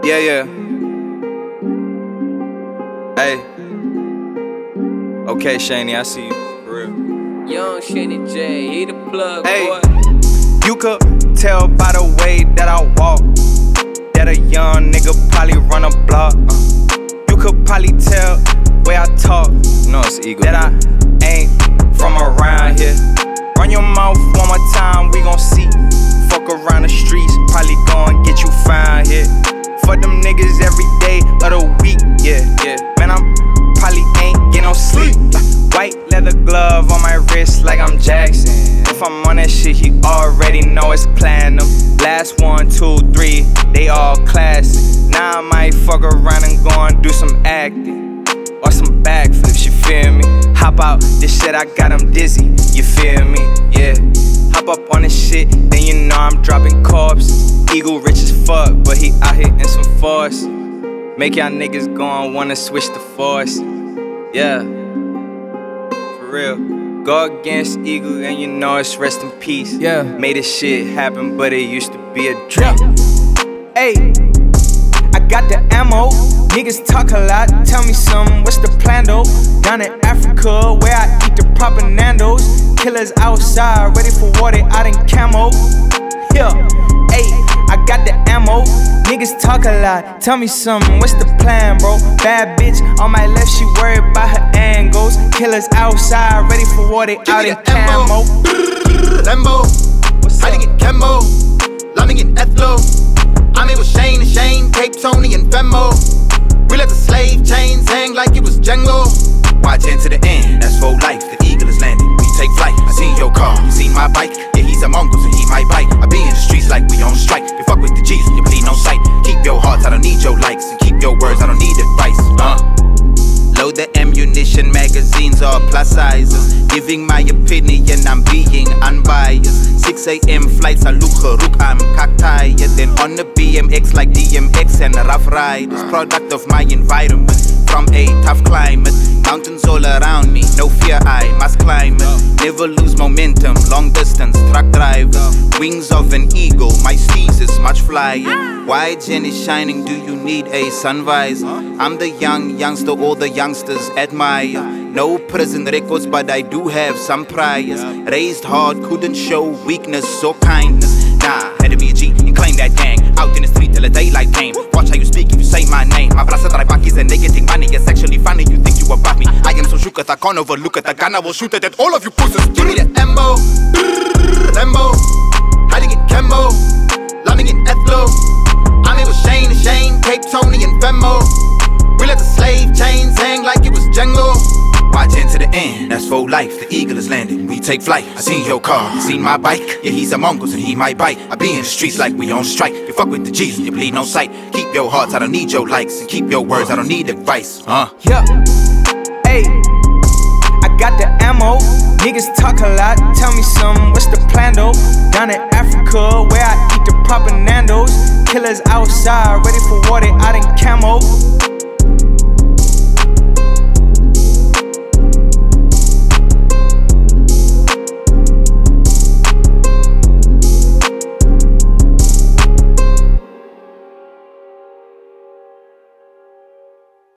Yeah. Hey. Okay, Shani, I see you. For real. Young Shady J, he the plug, hey, boy. You could tell by the way that I walk that a young nigga probably run a block. You could probably tell way I talk. No, it's Eagle. That I ain't from around here. Run your mouth one more time, we gon' see. Fuck around the streets, probably gon' get you found here. Fuck them niggas every day of the week, yeah. Man, I'm probably ain't get no sleep. White leather glove on my wrist like I'm Jackson. If I'm on that shit, he already know it's platinum. Last 1, 2, 3, they all classic. Now I might fuck around and go and do some acting or some backflips, you feel me? Hop out this shit, I got him dizzy, you feel me? Yeah. Hop up on this shit, then you know I'm dropping corpses. Eagle rich as fuck, but he out here in some force. Make y'all niggas go and wanna switch the force. Yeah, for real. Go against Eagle and you know it's rest in peace. Yeah. Made this shit happen, but it used to be a dream. Hey, I got the ammo. Niggas talk a lot, tell me something, what's the plan though? Down in Africa, where I eat the proper Nandos. Killers outside, ready for war, they out in camo. Yeah, hey, I got the ammo. Niggas talk a lot, tell me something, what's the plan, bro? Bad bitch on my left, she worried about her angles. Killers outside, ready for war, they out in camo. Lambo, I didn't get camo. Lami and Ethlo. I'm here with Shane and Shane, Cape Tony and Femo. We let the slave chains hang like it was Django. Watch into the end, that's for life. The eagle is landing, we take flight. I seen your car, you seen my bike. Yeah, he's among us and he might bite. I be in the streets like we on strike. You fuck with the G's when you bleed on sight. Keep your hearts, I don't need your likes. And keep your words, I don't need advice. Load the ammunition, magazines are plus sizes. Giving my opinion, I'm being unbiased. 6 a.m. flights, I look Haruk, I'm cocktired. Then on the BMX like DMX and Rough Riders. Product of my environment, from a tough climate. Mountains all around me, no fear, I must climb it. Never lose momentum, long distance, truck drivers. Wings of an eagle, my steez is much flyer. Why Jenny shining, do you need a sun visor? I'm the youngster, all the youngsters admire. No prison records, but I do have some priors. Raised hard, couldn't show weakness or kindness. Nah, had to be a G and claim that gang. Out in the street till the daylight came. Watch how you speak if you say my name. My brother that is a negative money, it's actually funny. You think you above me? I am so shook that I can't overlook it. The gun I will shoot it at all of you pussies. Give me the ammo, Lambo, hiding in camo, Lami and Ethlo. I'm here with Shane and Shane, Cape Tony and Femo. We let the slave chains hang like it was Django. Watch into the end, that's for life. The eagle is landing, we take flight. I seen your car, you seen my bike. Yeah, he's among us and he might bite. I be in the streets like we on strike. You fuck with the G's when you bleed on sight. Keep your hearts, I don't need your likes. And keep your words, I don't need advice. Yeah, hey, I got the ammo. Niggas talk a lot, tell me something, what's the plan though? Down in Africa, where I eat the proper Nandos. Killers outside, ready for war, they out in camo.